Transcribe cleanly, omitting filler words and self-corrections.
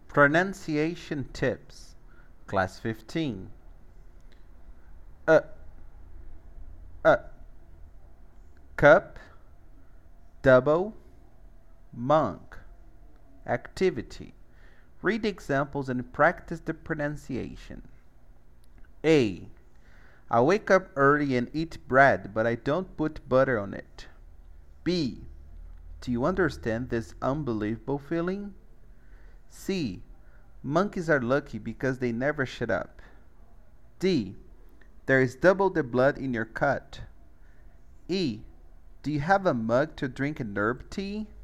Pronunciation tips. Class 15. Uh, uh, cup, double, monk. Activity. Read examples and practice the pronunciation. A. I wake up early and eat bread, but I don't put butter on it. B. Do you understand this unbelievable feeling? C. Monkeys are lucky because they never shut up. D. There is double the blood in your cut. E. Do you have a mug to drink an herb tea?